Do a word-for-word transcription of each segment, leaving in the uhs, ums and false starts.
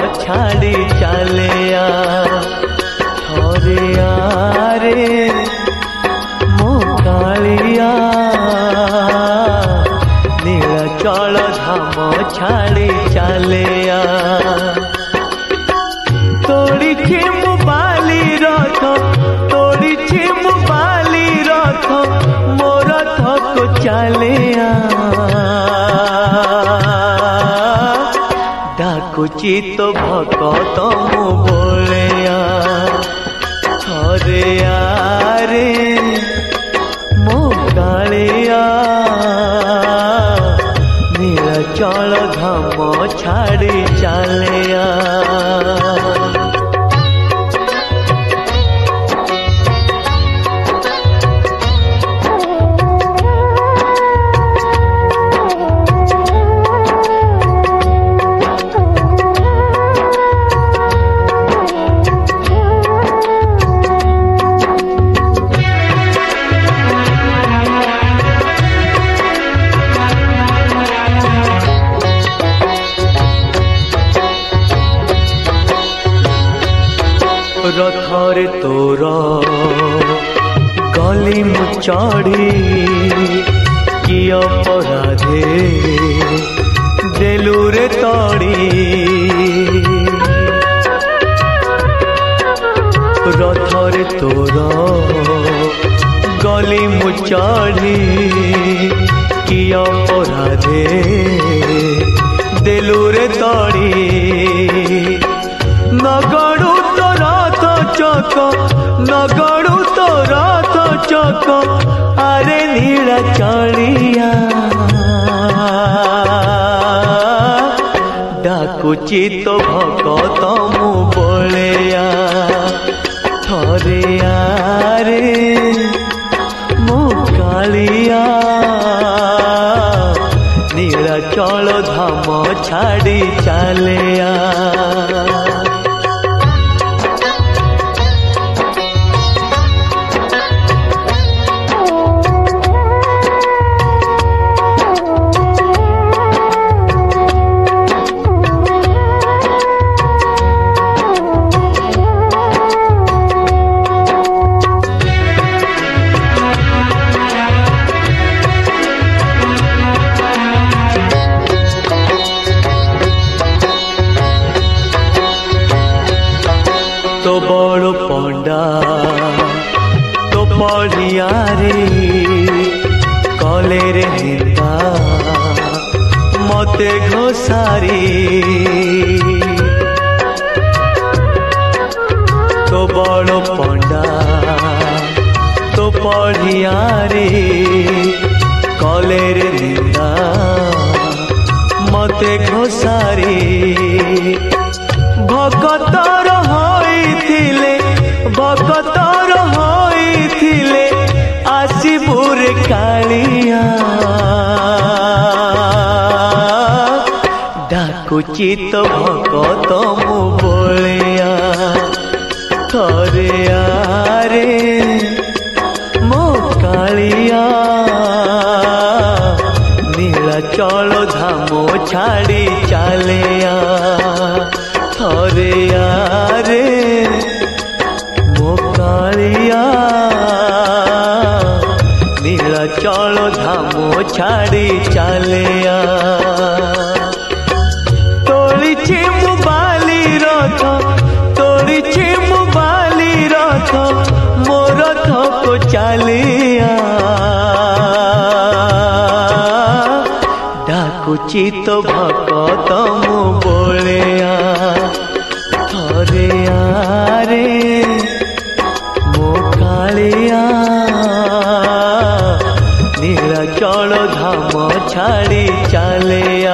छाड़ी चलिया थरे आरे मो कालिया नीलाचल धाम छाड़ी चलिया तोड़ी मु बाली रथ तोड़ी मु बाली रथ मो रथ को चलिया डाकुची तो भगत मु बोलिया थरे आरे मो कालिया नीलाचल धाम छाड़ी चलिया रथरे तोर गली मु चढ़ी कि अपराधे देलु रे तड़ी रथरे तोर गली मु चढ़ी कि अपराधे देलु रे तड़ी नगड़ू तो रथ चक नगड़ू तो रथ चक अरे नीलाचलिया डाकुची तो भगत मु बोलिया थरे आरे मो कालिया नीलाचल धाम छाड़ी चलिया तो बड़ पंडा तो पढ़िया रे कले रे निंदा मते घोसारी तो बड़ पंडा तो पढ़िया रे कले रे निंदा मते घोसारी भगतर होइथिले भगतर होइथिले आसिबुर कालिया डाकुची तो भगत मु बोलिया थरे आरे मो कालिया नीलाचल धाम छाड़ी चलिया थरे आरे मो कालिया नीलाचल धाम छाड़ी चलिया तोड़ी मु बाली रथ तोड़ी मु बाली रथ मो रथ को चलिया डाकुची तो भगत मु बोलिया थरे आरे मो कालिया नीलाचल धाम छाड़ी चलिया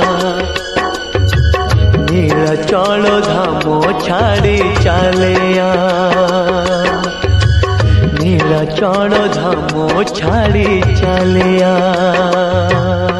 नीलाचल धाम छाड़ी चलिया नीलाचल धाम छाड़ी चलिया।